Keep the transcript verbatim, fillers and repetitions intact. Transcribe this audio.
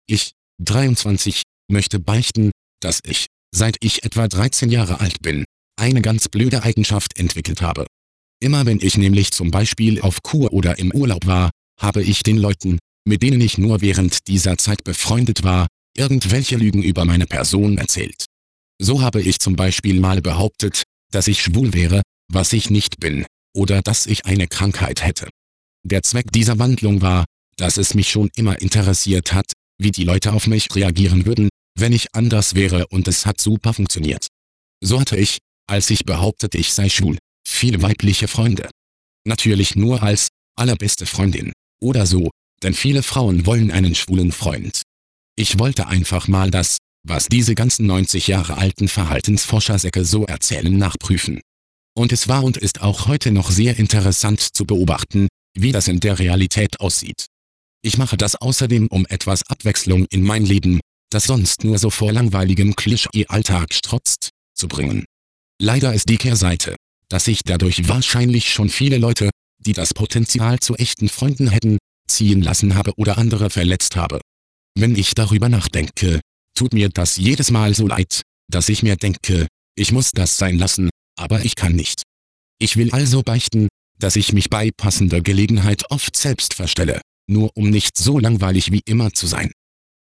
Ich, dreiundzwanzig, möchte beichten, dass ich, seit ich etwa dreizehn Jahre alt bin, eine ganz blöde Eigenschaft entwickelt habe. Immer wenn ich nämlich zum Beispiel auf Kur oder im Urlaub war, habe ich den Leuten, mit denen ich nur während dieser Zeit befreundet war, irgendwelche Lügen über meine Person erzählt. So habe ich zum Beispiel mal behauptet, dass ich schwul wäre, was ich nicht bin, oder dass ich eine Krankheit hätte. Der Zweck dieser Wandlung war, dass es mich schon immer interessiert hat, wie die Leute auf mich reagieren würden, wenn ich anders wäre, und es hat super funktioniert. So hatte ich, als ich behauptete, ich sei schwul, viele weibliche Freunde. Natürlich nur als allerbeste Freundin oder so, denn viele Frauen wollen einen schwulen Freund. Ich wollte einfach mal das, was diese ganzen neunzig Jahre alten Verhaltensforschersäcke so erzählen, nachprüfen. Und es war und ist auch heute noch sehr interessant zu beobachten, wie das in der Realität aussieht. Ich mache das außerdem, um etwas Abwechslung in mein Leben, das sonst nur so vor langweiligem Klischee-Alltag strotzt, zu bringen. Leider ist die Kehrseite, dass ich dadurch wahrscheinlich schon viele Leute, die das Potenzial zu echten Freunden hätten, ziehen lassen habe oder andere verletzt habe. Wenn ich darüber nachdenke, tut mir das jedes Mal so leid, dass ich mir denke, ich muss das sein lassen, aber ich kann nicht. Ich will also beichten, dass ich mich bei passender Gelegenheit oft selbst verstelle, nur um nicht so langweilig wie immer zu sein.